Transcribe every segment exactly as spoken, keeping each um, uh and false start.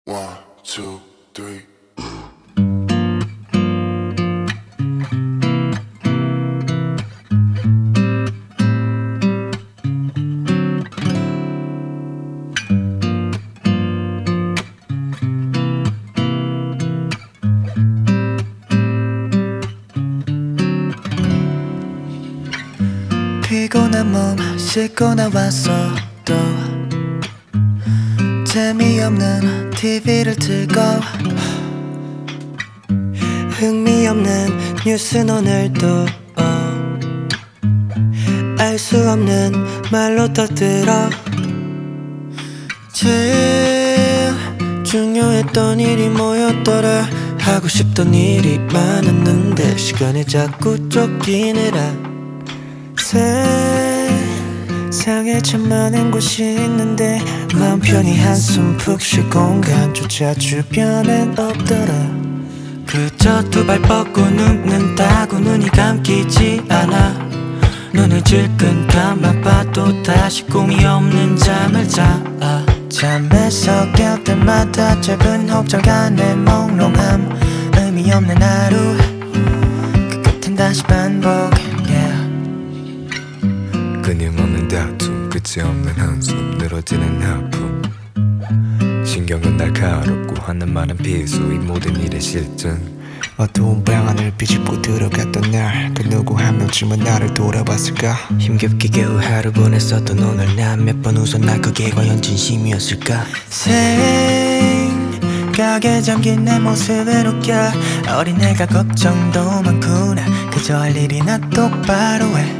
One, two, three. 피곤한 몸 씻고 나왔어 또 재미없는 티비를 틀고 흥미없는 뉴스는 오늘도 알 수 없는 말로 떠들어 제일 중요했던 일이 뭐였더라 하고 싶던 일이 많았는데 시간이 자꾸 쫓기느라 세상에 참 많은 곳이 있는데 마음 편히 한숨 푹 쉴 공간조차 주변엔 없더라 그저 두 발 뻗고 눕는다고 눈이 감기지 않아 눈을 질끈 감아봐도 다시 꿈이 없는 잠을 자 잠에서 깰 때마다 짧은 호흡장간의 몽롱함 의미 없는 하루 그 끝엔 다시 반복 yeah. 끊임없는 다툼 끝이 없는 한숨 늘어지는 아픔 신경은 날카롭고 하는 말은 비수 이 모든 일의 실증 어두운 방 안을 비집고 들어갔던 날 그 누구 한 명쯤은 나를 돌아봤을까 힘겹게 겨우 하루 보냈었던 오늘 난 몇 번 웃었나 그게 과연 진심이었을까 생각에 잠긴 내 모습을 웃겨 어린애가 걱정도 많구나 그저 할 일이나 똑바로 해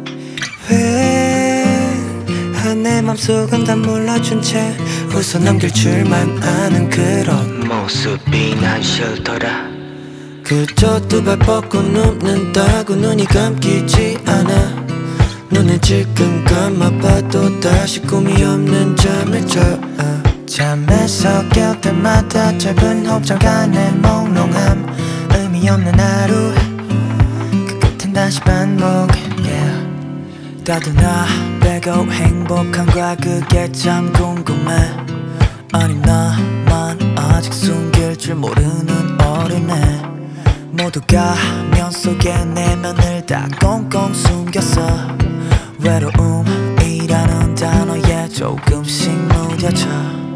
왜 내 맘속은 다 몰라준 채 웃어 넘길 줄만 아는 그런 모습이 난 싫더라 그저 두 발 뻗고 눕는다고 눈이 감기지 않아 눈을 질끈 감아봐도 다시 꿈이 없는 잠을 자 잠에서 깰 때마다 짧은 호흡장간의 몽롱함 의미 없는 하루 그 끝엔 다시 반복 yeah. 따뜻나 빼고 행복한가 그게 참 궁금해 아니 나만 아직 숨길 줄 모르는 어린애 모두가 면 속에 내면을 다 꽁꽁 숨겼어 외로움이라는 단어에 조금씩 무뎌져